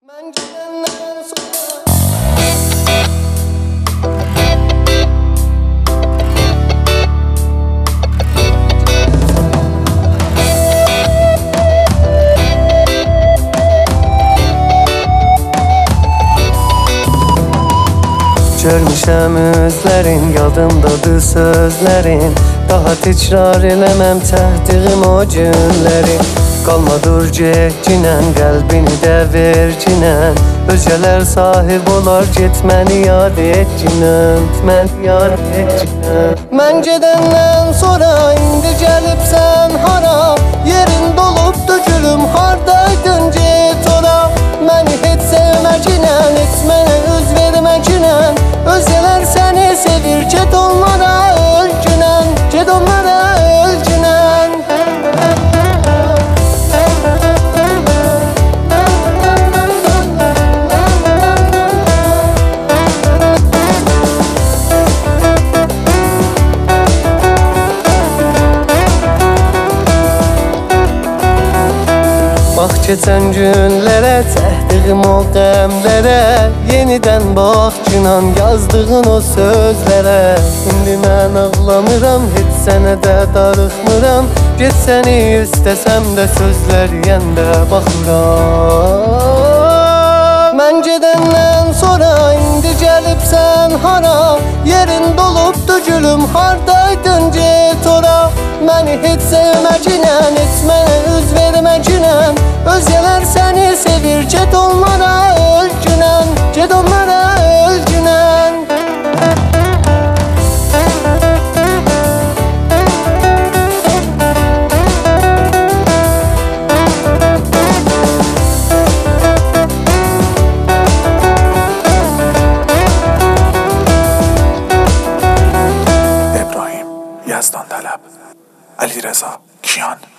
Görmüşəm özlərin, yadımdadır sözlərin. Daha təkrar eləməm çəkdiyim o günləri. Qalma dur getcinən, qəlbini də vercinən. Özgələr sahib olar, get məni yad etcinən. Məni yad etcinən. Mən gedəndən sonra indi gəlibsən hara? Yerin dolubdu gülüm, hardaydın get ora? Məni heç sevməkinən, heç mənə üz verməkinən. Özgələr səni sevir, get onlara ölgünən. Get onlara ölgünən. Bax keçən günlərə, çəkdiyim o qəmlərə. Yenidən bax günan yazdığın o sözlərə. İndi mən ağlamıram, heç sənə də darıxmıram. Get səni istəsəm də sözlər yəndə baxıram. Mən gedəndən sonra indi gəlibsən hara? Yerin dolubdu gülüm, hardaydın get ora? Məni heç sevməkinən, heç mənə üz verməkinən. Özgələr səni sevir, get onlara ölgünən. Get onlara ölgünən. ابراهیم یزدان طلب، علیرضا کیان.